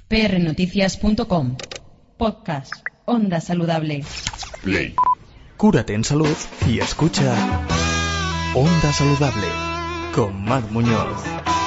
prnoticias.com. Podcast Onda Saludable. Play. Cúrate en salud y escucha Onda Saludable con Mar Muñoz.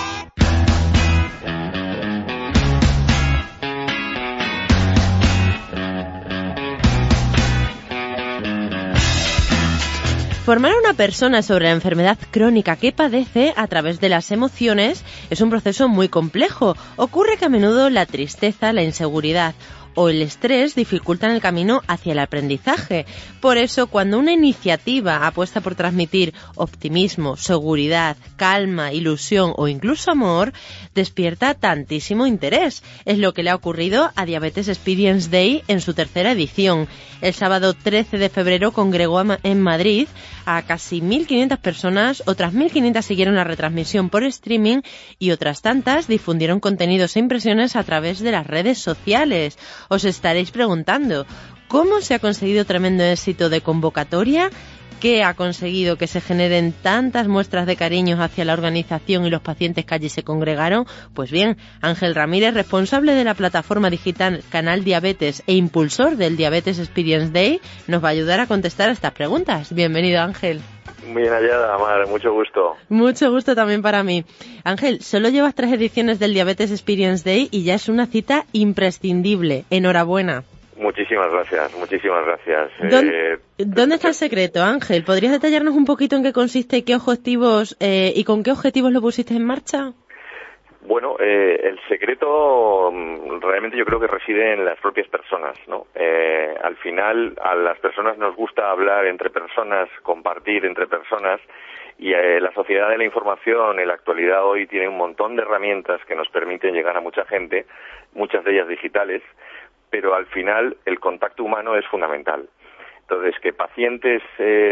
Formar a una persona sobre la enfermedad crónica que padece a través de las emociones es un proceso muy complejo. Ocurre que a menudo la tristeza, la inseguridad o el estrés dificultan el camino hacia el aprendizaje. Por eso, cuando una iniciativa apuesta por transmitir optimismo, seguridad, calma, ilusión o incluso amor, despierta tantísimo interés. Es lo que le ha ocurrido a Diabetes Experience Day en su tercera edición. El sábado 13 de febrero congregó en Madrid a casi 1.500 personas, otras 1.500 siguieron la retransmisión por streaming y otras tantas difundieron contenidos e impresiones a través de las redes sociales. Os estaréis preguntando, ¿cómo se ha conseguido tremendo éxito de convocatoria? ¿Qué ha conseguido que se generen tantas muestras de cariño hacia la organización y los pacientes que allí se congregaron? Pues bien, Ángel Ramírez, responsable de la plataforma digital Canal Diabetes e impulsor del Diabetes Experience Day, nos va a ayudar a contestar a estas preguntas. Bienvenido, Ángel. Bien hallada, Mar, mucho gusto. Mucho gusto también para mí. Ángel, solo llevas 3 ediciones del Diabetes Experience Day y ya es una cita imprescindible. Enhorabuena. Muchísimas gracias, muchísimas gracias. ¿Dónde está el secreto, Ángel? ¿Podrías detallarnos un poquito en qué consiste, qué objetivos y con qué objetivos lo pusiste en marcha? Bueno, el secreto realmente yo creo que reside en las propias personas, ¿no? Al final, a las personas nos gusta hablar entre personas, compartir entre personas, y la sociedad de la información en la actualidad hoy tiene un montón de herramientas que nos permiten llegar a mucha gente, muchas de ellas digitales, pero al final el contacto humano es fundamental. Entonces, que pacientes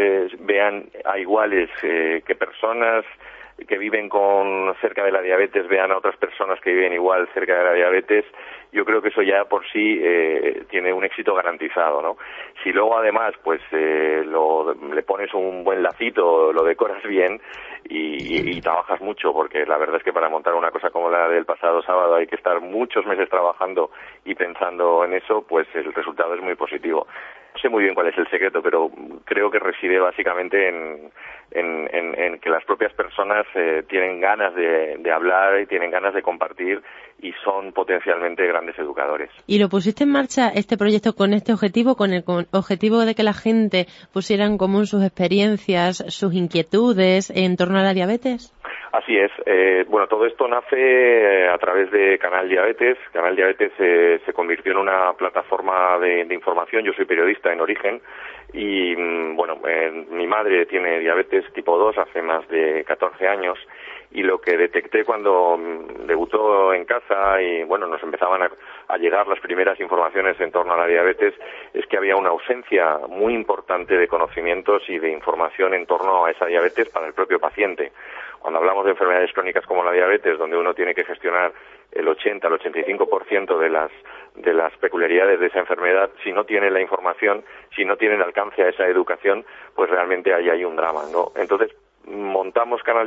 vean a iguales, que personas que viven cerca de la diabetes vean a otras personas que viven igual cerca de la diabetes, yo creo que eso ya por sí tiene un éxito garantizado, ¿no? Si luego además pues le pones un buen lacito, lo decoras bien y trabajas mucho, porque la verdad es que para montar una cosa como la del pasado sábado hay que estar muchos meses trabajando y pensando en eso, pues el resultado es muy positivo. No sé muy bien cuál es el secreto, pero creo que reside básicamente en que las propias personas tienen ganas de hablar y tienen ganas de compartir y son potencialmente grandes educadores. ¿Y lo pusiste en marcha este proyecto con este objetivo, con el objetivo de que la gente pusiera en común sus experiencias, sus inquietudes en torno a la diabetes? Así es. Bueno, todo esto nace a través de Canal Diabetes. Canal Diabetes se convirtió en una plataforma de información. Yo soy periodista en origen y, bueno, mi madre tiene diabetes tipo 2 hace más de 14 años y lo que detecté cuando debutó en casa y, bueno, nos empezaban a llegar las primeras informaciones en torno a la diabetes es que había una ausencia muy importante de conocimientos y de información en torno a esa diabetes para el propio paciente. Cuando hablamos de enfermedades crónicas como la diabetes, donde uno tiene que gestionar el 80 al 85% de las peculiaridades de esa enfermedad, si no tiene la información, si no tiene el alcance a esa educación, pues realmente ahí hay un drama, ¿no? Entonces, monté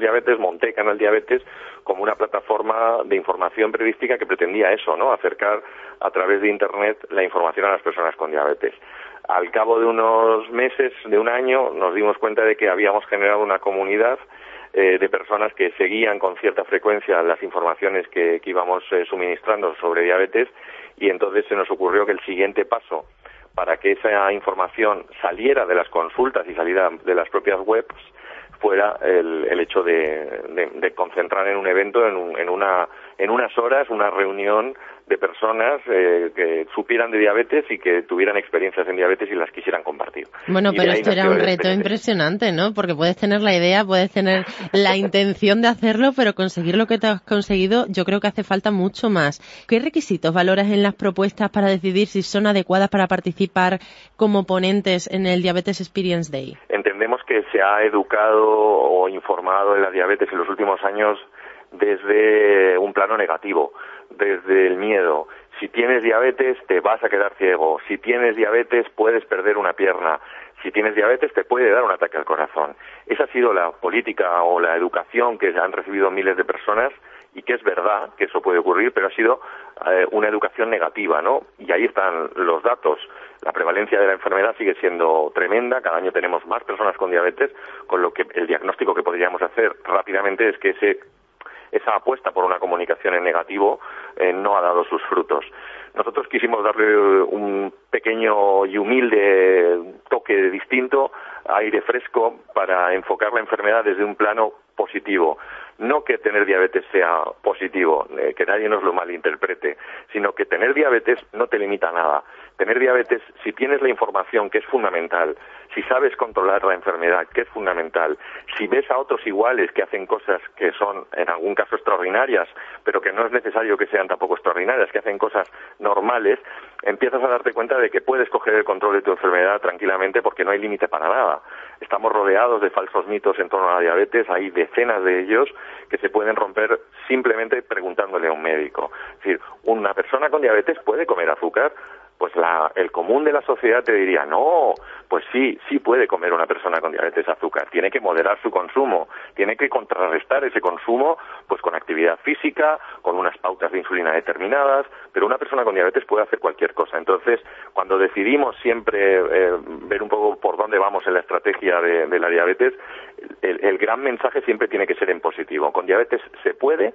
Canal Diabetes como una plataforma de información periodística que pretendía eso, ¿no? Acercar a través de Internet la información a las personas con diabetes. Al cabo de unos meses, de un año, nos dimos cuenta de que habíamos generado una comunidad de personas que seguían con cierta frecuencia las informaciones que íbamos suministrando sobre diabetes y entonces se nos ocurrió que el siguiente paso para que esa información saliera de las consultas y saliera de las propias webs fuera el hecho de concentrar en un evento, en unas horas, una reunión de personas que supieran de diabetes y que tuvieran experiencias en diabetes y las quisieran compartir. Bueno, pero esto era un reto impresionante, ¿no? Porque puedes tener la idea, puedes tener la intención de hacerlo, pero conseguir lo que te has conseguido, yo creo que hace falta mucho más. ¿Qué requisitos valoras en las propuestas para decidir si son adecuadas para participar como ponentes en el Diabetes Experience Day? Entendemos que se ha educado o informado en la diabetes en los últimos años desde un plano negativo, desde el miedo. Si tienes diabetes te vas a quedar ciego, si tienes diabetes puedes perder una pierna, si tienes diabetes te puede dar un ataque al corazón. Esa ha sido la política o la educación que han recibido miles de personas y que es verdad que eso puede ocurrir, pero ha sido una educación negativa, ¿no? Y ahí están los datos. La prevalencia de la enfermedad sigue siendo tremenda, cada año tenemos más personas con diabetes, con lo que el diagnóstico que podríamos hacer rápidamente es que esa apuesta por una comunicación en negativo no ha dado sus frutos. Nosotros quisimos darle un pequeño y humilde toque distinto, aire fresco, para enfocar la enfermedad desde un plano positivo. No que tener diabetes sea positivo, que nadie nos lo malinterprete, sino que tener diabetes no te limita a nada. Tener diabetes, si tienes la información, que es fundamental, si sabes controlar la enfermedad, que es fundamental, si ves a otros iguales que hacen cosas que son en algún caso extraordinarias, pero que no es necesario que sean tampoco extraordinarias, que hacen cosas normales, empiezas a darte cuenta de que puedes coger el control de tu enfermedad tranquilamente porque no hay límite para nada. Estamos rodeados de falsos mitos en torno a la diabetes, hay decenas de ellos que se pueden romper simplemente preguntándole a un médico. Es decir, una persona con diabetes puede comer azúcar. Pues el común de la sociedad te diría, no, pues sí puede comer una persona con diabetes azúcar, tiene que moderar su consumo, tiene que contrarrestar ese consumo pues con actividad física, con unas pautas de insulina determinadas, pero una persona con diabetes puede hacer cualquier cosa. Entonces, cuando decidimos siempre ver un poco por dónde vamos en la estrategia de la diabetes, el gran mensaje siempre tiene que ser en positivo. Con diabetes se puede.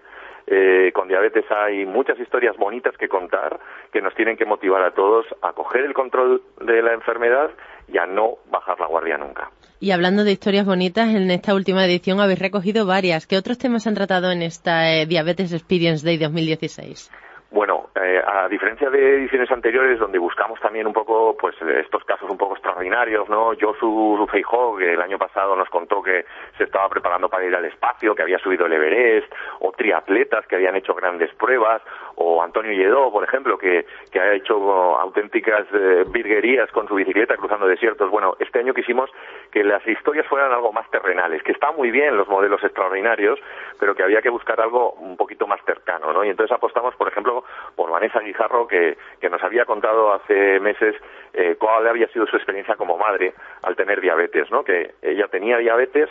Con diabetes hay muchas historias bonitas que contar que nos tienen que motivar a todos a coger el control de la enfermedad y a no bajar la guardia nunca. Y hablando de historias bonitas, en esta última edición habéis recogido varias. ¿Qué otros temas han tratado en esta Diabetes Experience Day 2016? Bueno, a diferencia de ediciones anteriores, donde buscamos también un poco, pues, estos casos un poco extraordinarios, ¿no? Josu Feijó, que el año pasado nos contó que se estaba preparando para ir al espacio, que había subido el Everest, o triatletas que habían hecho grandes pruebas, o Antonio Lledó, por ejemplo, que ha hecho auténticas virguerías con su bicicleta cruzando desiertos. Bueno, este año quisimos que las historias fueran algo más terrenales, que están muy bien los modelos extraordinarios, pero que había que buscar algo un poquito más cercano, ¿no? Y entonces apostamos, por ejemplo, por Vanessa Guijarro, que nos había contado hace meses cuál había sido su experiencia como madre al tener diabetes, ¿no? Que ella tenía diabetes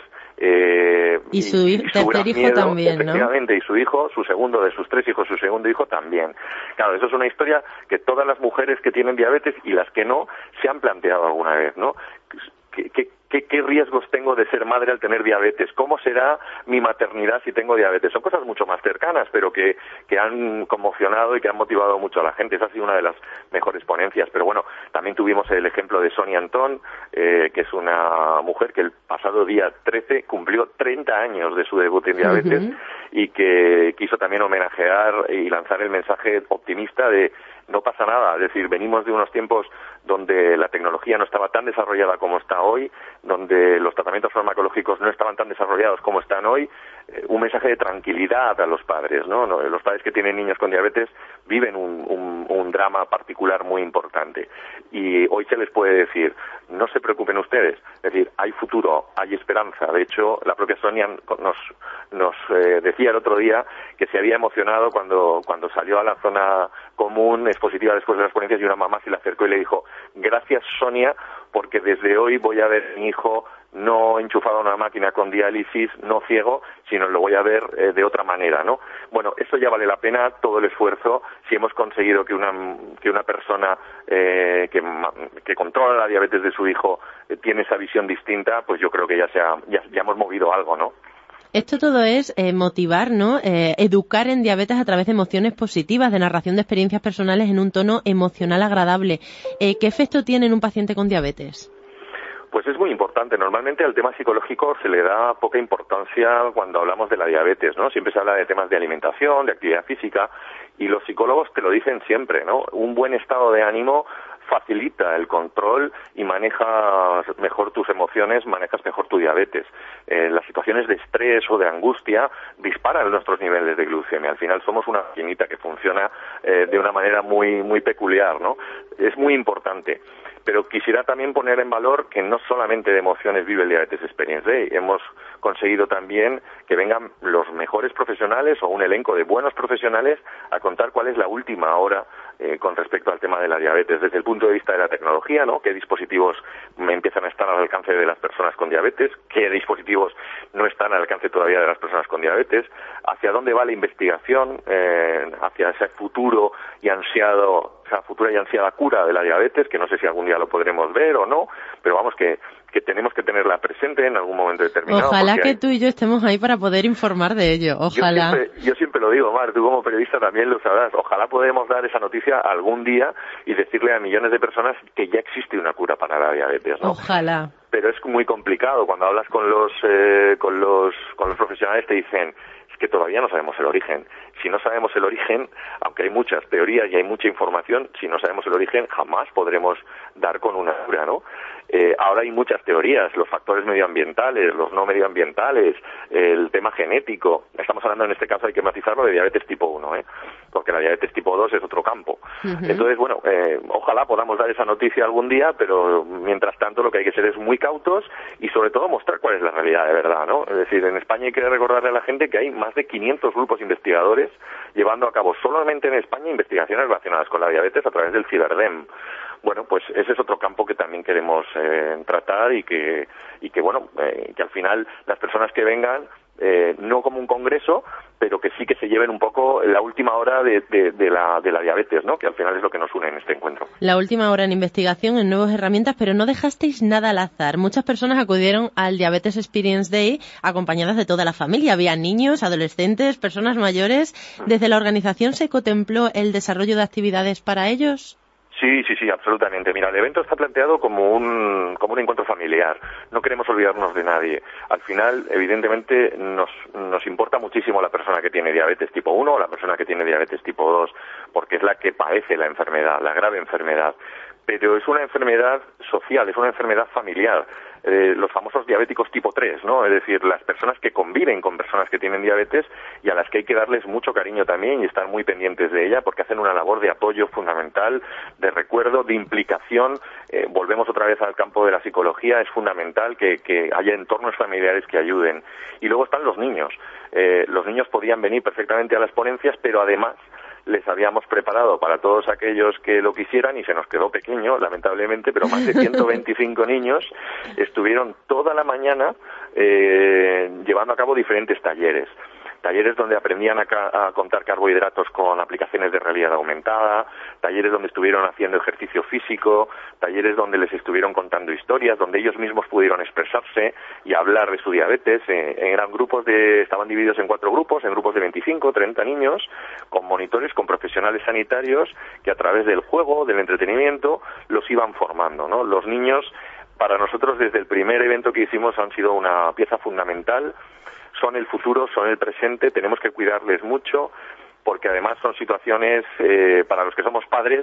y su tercer hijo también, ¿no? Efectivamente, y su hijo, su segundo de sus 3 hijos, su segundo hijo también. Claro, eso es una historia que todas las mujeres que tienen diabetes y las que no se han planteado alguna vez, ¿no? ¿Qué riesgos tengo de ser madre al tener diabetes? ¿Cómo será mi maternidad si tengo diabetes? Son cosas mucho más cercanas, pero que han conmocionado y que han motivado mucho a la gente. Esa ha sido una de las mejores ponencias. Pero bueno, también tuvimos el ejemplo de Sonia Antón, que es una mujer que el pasado día 13 cumplió 30 años de su debut en diabetes y que quiso también homenajear y lanzar el mensaje optimista de no pasa nada. Es decir, venimos de unos tiempos donde la tecnología no estaba tan desarrollada como está hoy, donde los tratamientos farmacológicos no estaban tan desarrollados como están hoy. Un mensaje de tranquilidad a los padres, ¿no? Los padres que tienen niños con diabetes viven un drama particular muy importante. Y hoy se les puede decir, no se preocupen ustedes, es decir, hay futuro, hay esperanza. De hecho, la propia Sonia nos decía el otro día que se había emocionado cuando salió a la zona común expositiva después de las ponencias y una mamá se le acercó y le dijo, gracias Sonia, porque desde hoy voy a ver a mi hijo no enchufado a una máquina con diálisis, no ciego, sino lo voy a ver de otra manera, ¿no? Bueno, eso ya vale la pena todo el esfuerzo. Si hemos conseguido que una persona que controla la diabetes de su hijo tiene esa visión distinta, pues yo creo que ya hemos movido algo, ¿no? Esto todo es motivar, ¿no? Educar en diabetes a través de emociones positivas, de narración de experiencias personales en un tono emocional agradable. ¿Qué efecto tiene en un paciente con diabetes? Pues es muy importante. Normalmente al tema psicológico se le da poca importancia cuando hablamos de la diabetes, ¿no? Siempre se habla de temas de alimentación, de actividad física, y los psicólogos te lo dicen siempre, ¿no? Un buen estado de ánimo facilita el control y manejas mejor tus emociones, manejas mejor tu diabetes. Las situaciones de estrés o de angustia disparan nuestros niveles de glucemia. Al final somos una maquinita que funciona de una manera muy, muy peculiar, ¿no? Es muy importante. Pero quisiera también poner en valor que no solamente de emociones vive el Diabetes Experience Day. Hemos conseguido también que vengan los mejores profesionales o un elenco de buenos profesionales a contar cuál es la última hora con respecto al tema de la diabetes, desde el punto de vista de la tecnología, ¿no? ¿Qué dispositivos empiezan a estar al alcance de las personas con diabetes? ¿Qué dispositivos no están al alcance todavía de las personas con diabetes? ¿Hacia dónde va la investigación? Hacia ese futuro y esa futura y ansiada cura de la diabetes, que no sé si algún día lo podremos ver o no, pero vamos que tenemos que tenerla presente en algún momento determinado. Ojalá que tú y yo estemos ahí para poder informar de ello, ojalá. Yo siempre lo digo, Mar, tú como periodista también lo sabrás, ojalá podamos dar esa noticia algún día y decirle a millones de personas que ya existe una cura para la diabetes, ¿no? Ojalá. Pero es muy complicado, cuando hablas con los profesionales te dicen, es que todavía no sabemos el origen. Si no sabemos el origen, aunque hay muchas teorías y hay mucha información, si no sabemos el origen jamás podremos dar con una cura, ¿no? Ahora hay muchas teorías, los factores medioambientales, los no medioambientales, el tema genético. Estamos hablando en este caso, hay que matizarlo, de diabetes tipo 1, porque la diabetes tipo 2 es otro campo. Entonces, bueno, ojalá podamos dar esa noticia algún día, pero mientras tanto lo que hay que ser es muy cautos y sobre todo mostrar cuál es la realidad de verdad, ¿no? Es decir, en España hay que recordarle a la gente que hay más de 500 grupos investigadores llevando a cabo solamente en España investigaciones relacionadas con la diabetes a través del Ciberdem. Bueno, pues ese es otro campo que también queremos tratar y que al final las personas que vengan, no como un congreso, pero que sí que se lleven un poco la última hora de la diabetes, ¿no? Que al final es lo que nos une en este encuentro. La última hora en investigación, en nuevas herramientas, pero no dejasteis nada al azar. Muchas personas acudieron al Diabetes Experience Day acompañadas de toda la familia. Había niños, adolescentes, personas mayores. ¿Desde la organización se contempló el desarrollo de actividades para ellos? Sí, absolutamente. Mira, el evento está planteado como un encuentro familiar. No queremos olvidarnos de nadie. Al final, evidentemente, nos importa muchísimo la persona que tiene diabetes tipo 1 o la persona que tiene diabetes tipo 2, porque es la que padece la enfermedad, la grave enfermedad. Pero es una enfermedad social, es una enfermedad familiar. Los famosos diabéticos tipo 3, ¿no? Es decir, las personas que conviven con personas que tienen diabetes y a las que hay que darles mucho cariño también y estar muy pendientes de ella porque hacen una labor de apoyo fundamental, de recuerdo, de implicación. Volvemos otra vez al campo de la psicología, es fundamental que haya entornos familiares que ayuden. Y luego están los niños. Los niños podían venir perfectamente a las ponencias, pero además les habíamos preparado para todos aquellos que lo quisieran y se nos quedó pequeño, lamentablemente, pero más de 125 niños estuvieron toda la mañana llevando a cabo diferentes talleres donde aprendían a contar carbohidratos con aplicaciones de realidad aumentada, talleres donde estuvieron haciendo ejercicio físico, talleres donde les estuvieron contando historias, donde ellos mismos pudieron expresarse y hablar de su diabetes. Eran estaban divididos en 4 grupos, en grupos de 25, 30 niños, con monitores, con profesionales sanitarios que a través del juego, del entretenimiento, los iban formando, ¿no? Los niños, para nosotros, desde el primer evento que hicimos, han sido una pieza fundamental. Son el futuro, son el presente, tenemos que cuidarles mucho, porque además son situaciones, para los que somos padres,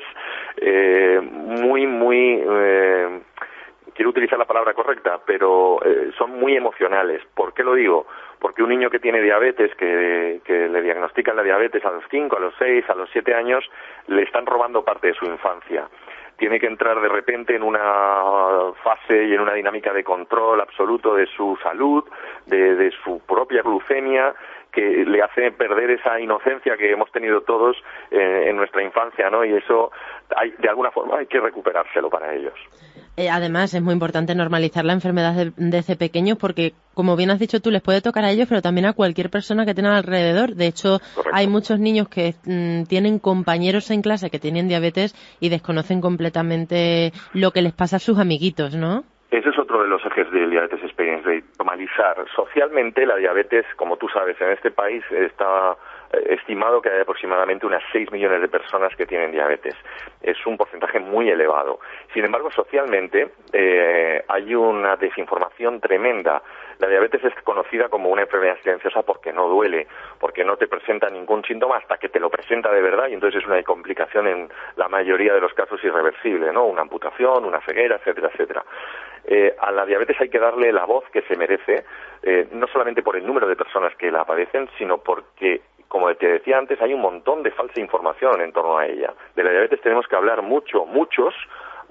quiero utilizar la palabra correcta, pero son muy emocionales. ¿Por qué lo digo? Porque un niño que tiene diabetes, que le diagnostican la diabetes a los 5, a los 6, a los 7 años, le están robando parte de su infancia. Tiene que entrar de repente en una fase y en una dinámica de control absoluto de su salud, de su propia glucemia, que le hace perder esa inocencia que hemos tenido todos en nuestra infancia, ¿no? Y eso, de alguna forma, hay que recuperárselo para ellos. Además, es muy importante normalizar la enfermedad desde pequeños porque, como bien has dicho tú, les puede tocar a ellos, pero también a cualquier persona que tengan alrededor. De hecho, correcto, hay muchos niños que tienen compañeros en clase que tienen diabetes y desconocen completamente lo que les pasa a sus amiguitos, ¿no? Ese es otro de los ejes del Diabetes Experience Day, normalizar. Socialmente, la diabetes, como tú sabes, en este país está estimado que hay aproximadamente unas 6 millones de personas que tienen diabetes. Es un porcentaje muy elevado. Sin embargo, socialmente hay una desinformación tremenda. La diabetes es conocida como una enfermedad silenciosa porque no duele, porque no te presenta ningún síntoma hasta que te lo presenta de verdad y entonces es una complicación en la mayoría de los casos irreversible, ¿no? Una amputación, una ceguera, etcétera, etcétera. A la diabetes hay que darle la voz que se merece, no solamente por el número de personas que la padecen, sino porque, como te decía antes, hay un montón de falsa información en torno a ella. De la diabetes tenemos que hablar muchos,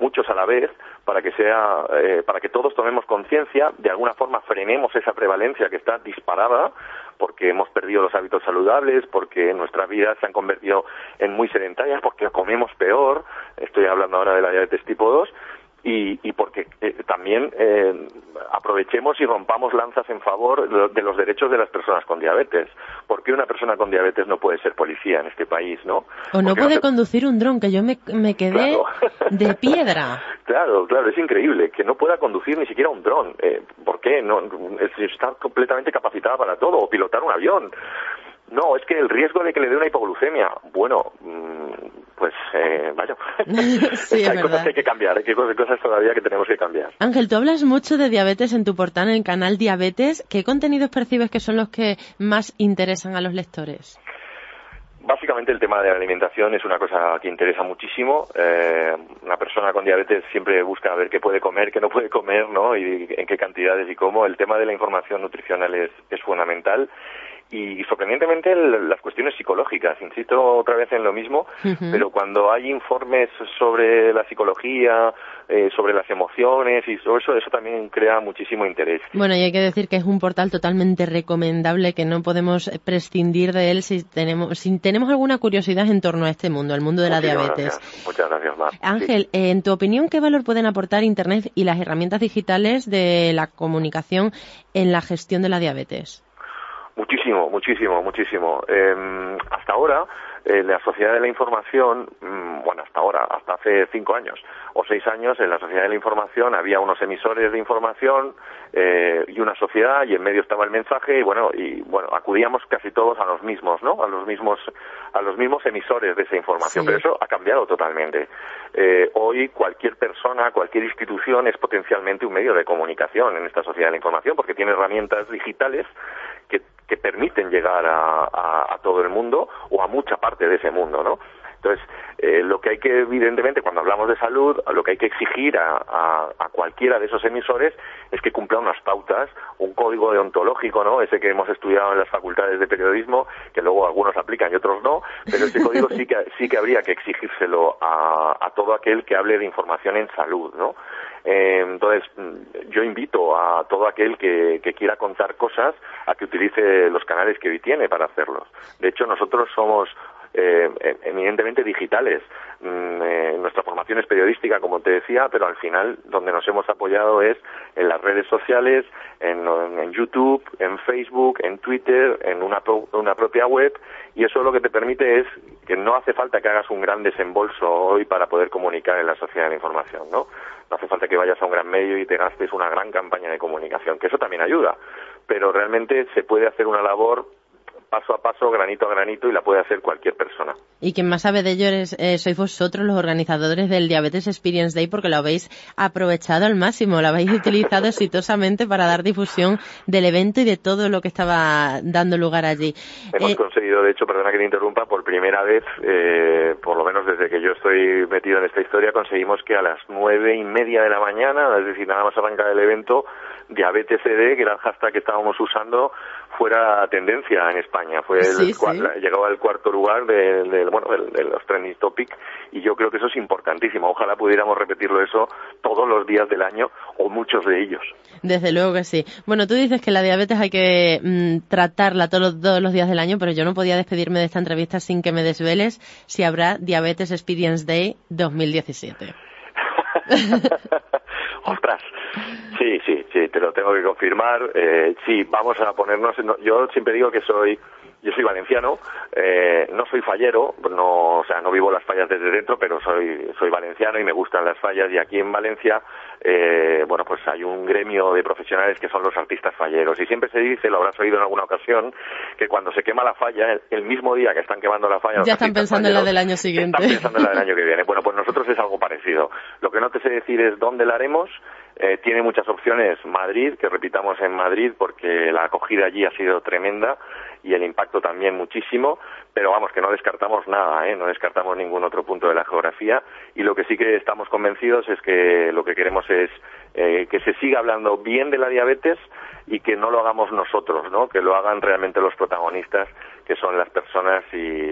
muchos a la vez, para que todos tomemos conciencia, de alguna forma frenemos esa prevalencia que está disparada, porque hemos perdido los hábitos saludables, porque nuestras vidas se han convertido en muy sedentarias, porque comemos peor, estoy hablando ahora de la diabetes tipo 2, y porque también aprovechemos y rompamos lanzas en favor de los derechos de las personas con diabetes. ¿Por qué una persona con diabetes no puede ser policía en este país, no? O no puede conducir un dron, que yo me quedé Claro. de piedra. Claro, es increíble que no pueda conducir ni siquiera un dron. ¿Por qué? No, está completamente capacitada para todo, o pilotar un avión. No, es que el riesgo de que le dé una hipoglucemia, bueno, pues vaya, Sí, hay cosas que hay que cambiar, hay cosas todavía que tenemos que cambiar. Ángel, tú hablas mucho de diabetes en tu portal, en el canal Diabetes. ¿Qué contenidos percibes que son los que más interesan a los lectores? Básicamente el tema de la alimentación es una cosa que interesa muchísimo. Una persona con diabetes siempre busca ver qué puede comer, qué no puede comer, ¿no? Y en qué cantidades y cómo. El tema de la información nutricional es fundamental. Y sorprendentemente las cuestiones psicológicas, insisto otra vez en lo mismo, pero cuando hay informes sobre la psicología, sobre las emociones y todo eso también crea muchísimo interés. Bueno, y hay que decir que es un portal totalmente recomendable, que no podemos prescindir de él si tenemos alguna curiosidad en torno a este mundo, el mundo de la diabetes. Muchas gracias, Mar. Ángel, Sí. en tu opinión, ¿qué valor pueden aportar Internet y las herramientas digitales de la comunicación en la gestión de la diabetes? Muchísimo. Hasta ahora, la Sociedad de la Información, hasta hace 5 años o 6 años, en la Sociedad de la Información había unos emisores de información y una sociedad, y en medio estaba el mensaje, y acudíamos casi todos a los mismos, ¿no? A los mismos emisores de esa información. Sí. Pero eso ha cambiado totalmente. Hoy cualquier persona, cualquier institución es potencialmente un medio de comunicación en esta Sociedad de la Información, porque tiene herramientas digitales que permiten llegar a todo el mundo o a mucha parte de ese mundo, ¿no? Entonces, lo que hay que, evidentemente, cuando hablamos de salud, lo que hay que exigir a cualquiera de esos emisores es que cumpla unas pautas, un código deontológico, ¿no? Ese que hemos estudiado en las facultades de periodismo, que luego algunos aplican y otros no, pero ese código sí que habría que exigírselo a todo aquel que hable de información en salud, ¿no? Entonces, yo invito a todo aquel que quiera contar cosas a que utilice los canales que hoy tiene para hacerlos. De hecho, nosotros somos eminentemente digitales. Nuestra formación es periodística, como te decía, pero al final donde nos hemos apoyado es en las redes sociales, en YouTube, en Facebook, en Twitter, en una propia web, y eso lo que te permite es que no hace falta que hagas un gran desembolso hoy para poder comunicar en la sociedad de la información, ¿no? No hace falta que vayas a un gran medio y te gastes una gran campaña de comunicación, que eso también ayuda, pero realmente se puede hacer una labor paso a paso, granito a granito, y la puede hacer cualquier persona. Y quien más sabe de ello sois vosotros, los organizadores del Diabetes Experience Day, porque lo habéis aprovechado al máximo, lo habéis utilizado exitosamente para dar difusión del evento y de todo lo que estaba dando lugar allí. Hemos conseguido, de hecho, perdona que te interrumpa, por primera vez, por lo menos desde que yo estoy metido en esta historia, conseguimos que a las 9:30 de la mañana, es decir, nada más arrancar el evento, Diabetes CD, que era el hashtag que estábamos usando, fuera tendencia en España. Llegaba al cuarto lugar de los trending topics, y yo creo que eso es importantísimo. Ojalá pudiéramos repetirlo eso todos los días del año, o muchos de ellos. Desde luego que sí. Bueno, tú dices que la diabetes hay que tratarla todos los días del año, pero yo no podía despedirme de esta entrevista sin que me desveles si habrá Diabetes Experience Day 2017. ¡Ostras! Sí, te lo tengo que confirmar. Sí, vamos a ponernos... yo siempre digo que yo soy valenciano, no soy fallero, no vivo las fallas desde dentro, pero soy valenciano y me gustan las fallas, y aquí en Valencia, pues hay un gremio de profesionales que son los artistas falleros, y siempre se dice, lo habrás oído en alguna ocasión, que cuando se quema la falla, el mismo día que están quemando la falla, ya están pensando en la del año siguiente. Están pensando en la del año que viene. Bueno, pues nosotros es algo parecido. Lo que no te sé decir es dónde la haremos. Tiene muchas opciones Madrid, que repitamos en Madrid, porque la acogida allí ha sido tremenda, y el impacto también muchísimo, pero vamos, que no descartamos nada, no descartamos ningún otro punto de la geografía, y lo que sí que estamos convencidos es que lo que queremos es que se siga hablando bien de la diabetes y que no lo hagamos nosotros, ¿no? Que lo hagan realmente los protagonistas, que son las personas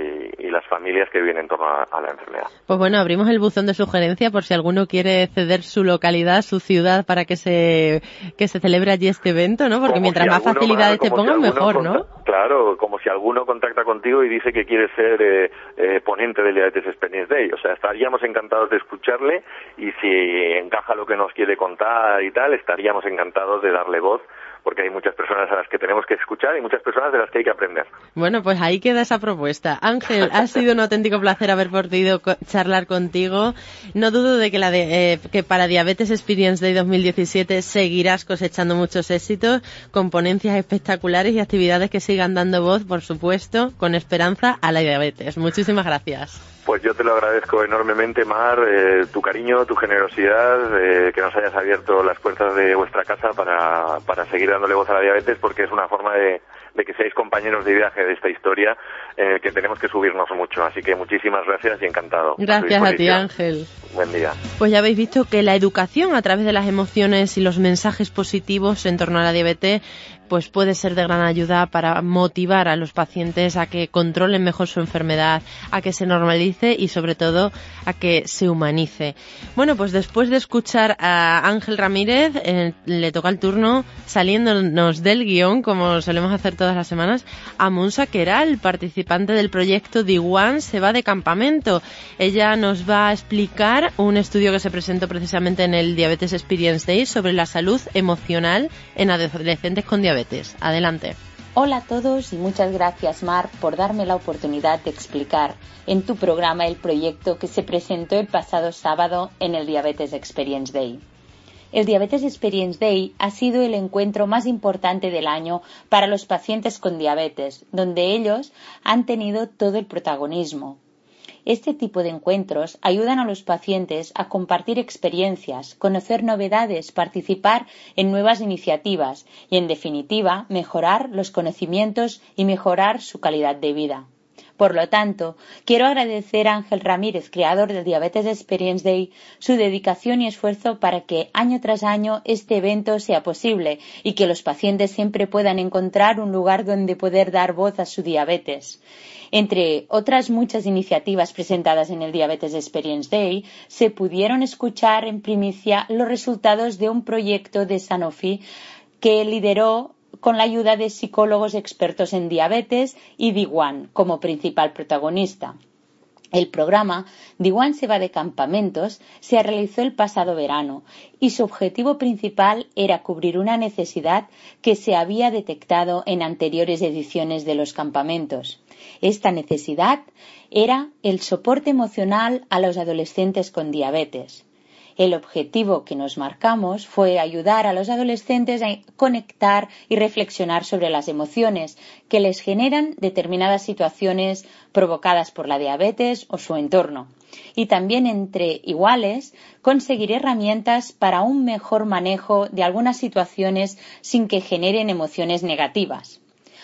y las familias que viven en torno a la enfermedad. Pues bueno, abrimos el buzón de sugerencia por si alguno quiere ceder su localidad, su ciudad, para que se celebre allí este evento, ¿no? Porque mientras más facilidades te pongan, mejor, ¿no? Claro, como si alguno contacta contigo y dice que quiere ser ponente del Diabetes Experience Day. O sea, estaríamos encantados de escucharle, y si encaja lo que nos quiere contar y tal, estaríamos encantados de darle voz, porque hay muchas personas a las que tenemos que escuchar y muchas personas de las que hay que aprender. Bueno, pues ahí queda esa propuesta. Ángel, ha sido un auténtico placer haber podido charlar contigo. No dudo de que para Diabetes Experience Day 2017 seguirás cosechando muchos éxitos, con ponencias espectaculares y actividades que sigan dando voz, por supuesto, con esperanza a la diabetes. Muchísimas gracias. Pues yo te lo agradezco enormemente, Mar, tu cariño, tu generosidad, que nos hayas abierto las puertas de vuestra casa para seguir dándole voz a la diabetes, porque es una forma de que seáis compañeros de viaje de esta historia, que tenemos que subirnos mucho. Así que muchísimas gracias y encantado. Gracias a ti, Ángel. Buen día. Pues ya habéis visto que la educación a través de las emociones y los mensajes positivos en torno a la diabetes pues puede ser de gran ayuda para motivar a los pacientes a que controlen mejor su enfermedad, a que se normalice y sobre todo a que se humanice. Bueno, pues después de escuchar a Ángel Ramírez, le toca el turno, saliéndonos del guión, como solemos hacer todas las semanas, a Monsa Queral, participante del proyecto DIWAN se va de campamento. Ella nos va a explicar un estudio que se presentó precisamente en el Diabetes Experience Day sobre la salud emocional en adolescentes con diabetes. Adelante. Hola a todos y muchas gracias, Mar, por darme la oportunidad de explicar en tu programa el proyecto que se presentó el pasado sábado en el Diabetes Experience Day. El Diabetes Experience Day ha sido el encuentro más importante del año para los pacientes con diabetes, donde ellos han tenido todo el protagonismo. Este tipo de encuentros ayudan a los pacientes a compartir experiencias, conocer novedades, participar en nuevas iniciativas y, en definitiva, mejorar los conocimientos y mejorar su calidad de vida. Por lo tanto, quiero agradecer a Ángel Ramírez, creador del Diabetes Experience Day, su dedicación y esfuerzo para que año tras año este evento sea posible y que los pacientes siempre puedan encontrar un lugar donde poder dar voz a su diabetes. Entre otras muchas iniciativas presentadas en el Diabetes Experience Day, se pudieron escuchar en primicia los resultados de un proyecto de Sanofi que lideró con la ayuda de psicólogos expertos en diabetes y DIWAN como principal protagonista. El programa DIWAN se va de campamentos se realizó el pasado verano y su objetivo principal era cubrir una necesidad que se había detectado en anteriores ediciones de los campamentos. Esta necesidad era el soporte emocional a los adolescentes con diabetes. El objetivo que nos marcamos fue ayudar a los adolescentes a conectar y reflexionar sobre las emociones que les generan determinadas situaciones provocadas por la diabetes o su entorno. Y también, entre iguales, conseguir herramientas para un mejor manejo de algunas situaciones sin que generen emociones negativas.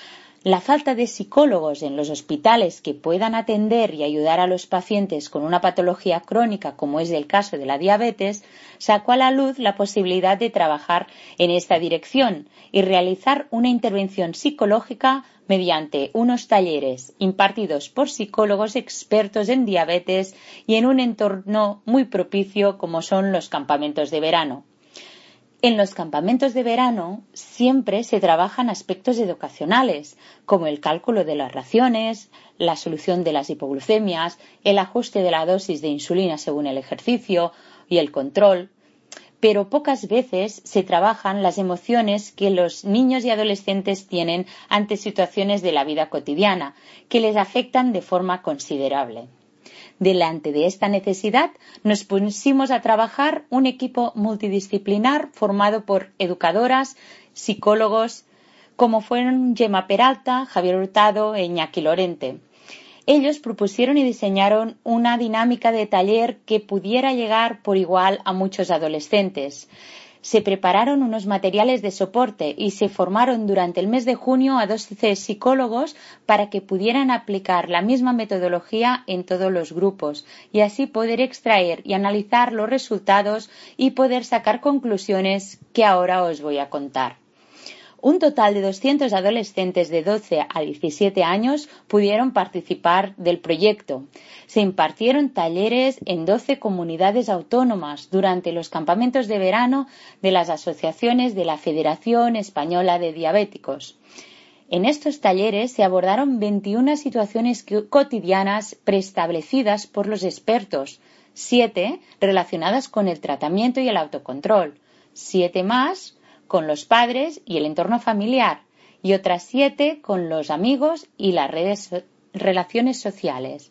La falta de psicólogos en los hospitales que puedan atender y ayudar a los pacientes con una patología crónica, como es el caso de la diabetes, sacó a la luz la posibilidad de trabajar en esta dirección y realizar una intervención psicológica mediante unos talleres impartidos por psicólogos expertos en diabetes y en un entorno muy propicio como son los campamentos de verano. En los campamentos de verano siempre se trabajan aspectos educacionales, como el cálculo de las raciones, la solución de las hipoglucemias, el ajuste de la dosis de insulina según el ejercicio y el control, pero pocas veces se trabajan las emociones que los niños y adolescentes tienen ante situaciones de la vida cotidiana, que les afectan de forma considerable. Delante de esta necesidad, nos pusimos a trabajar un equipo multidisciplinar formado por educadoras, psicólogos, como fueron Gemma Peralta, Javier Hurtado e Iñaki Lorente. Ellos propusieron y diseñaron una dinámica de taller que pudiera llegar por igual a muchos adolescentes. se prepararon unos materiales de soporte y se formaron durante el mes de junio a 12 psicólogos para que pudieran aplicar la misma metodología en todos los grupos y así poder extraer y analizar los resultados y poder sacar conclusiones que ahora os voy a contar. Un total de 200 adolescentes de 12 a 17 años pudieron participar del proyecto. Se impartieron talleres en 12 comunidades autónomas durante los campamentos de verano de las asociaciones de la Federación Española de Diabéticos. En estos talleres se abordaron 21 situaciones cotidianas preestablecidas por los expertos, 7 relacionadas con el tratamiento y el autocontrol, 7 más con los padres y el entorno familiar y otras 7 con los amigos y las relaciones sociales.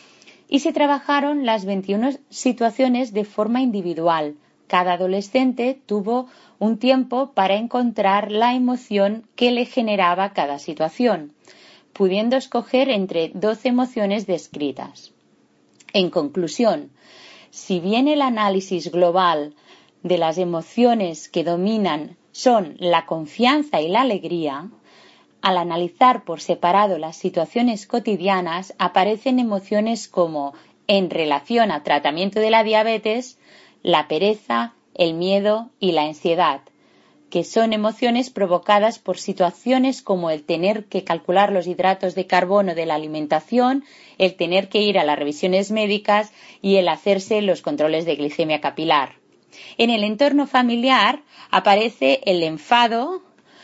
Y se trabajaron las 21 situaciones de forma individual. Cada adolescente tuvo un tiempo para encontrar la emoción que le generaba cada situación, pudiendo escoger entre 12 emociones descritas. En conclusión, si bien el análisis global de las emociones que dominan son la confianza y la alegría, al analizar por separado las situaciones cotidianas aparecen emociones como, en relación al tratamiento de la diabetes, la pereza, el miedo y la ansiedad, que son emociones provocadas por situaciones como el tener que calcular los hidratos de carbono de la alimentación, el tener que ir a las revisiones médicas y el hacerse los controles de glicemia capilar. En el entorno familiar aparece el enfado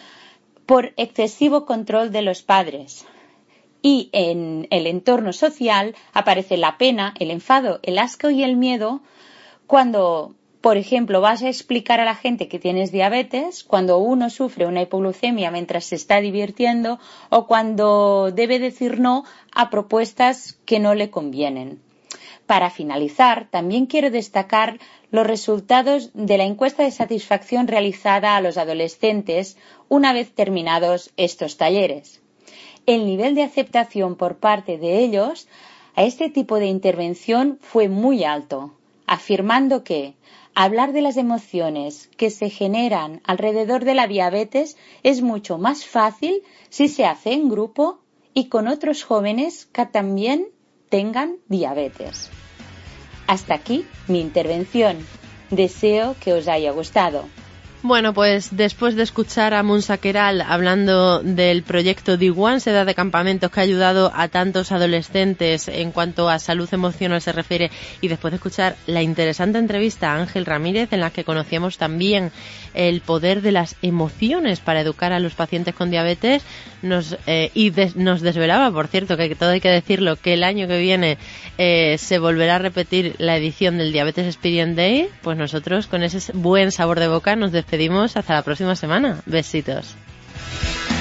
por excesivo control de los padres y en el entorno social aparece la pena, el enfado, el asco y el miedo cuando, por ejemplo, vas a explicar a la gente que tienes diabetes, cuando uno sufre una hipoglucemia mientras se está divirtiendo o cuando debe decir no a propuestas que no le convienen. Para finalizar, también quiero destacar los resultados de la encuesta de satisfacción realizada a los adolescentes una vez terminados estos talleres. El nivel de aceptación por parte de ellos a este tipo de intervención fue muy alto, afirmando que hablar de las emociones que se generan alrededor de la diabetes es mucho más fácil si se hace en grupo y con otros jóvenes que también tengan diabetes. Hasta aquí mi intervención. Deseo que os haya gustado. Bueno, pues después de escuchar a Montse Queralt hablando del proyecto D1, Edad de Campamentos, que ha ayudado a tantos adolescentes en cuanto a salud emocional se refiere, y después de escuchar la interesante entrevista a Ángel Ramírez, en la que conocíamos también el poder de las emociones para educar a los pacientes con diabetes, nos desvelaba, por cierto, que todo hay que decirlo, que el año que viene se volverá a repetir la edición del Diabetes Experience Day. Pues nosotros, con ese buen sabor de boca, nos despedimos hasta la próxima semana. Besitos.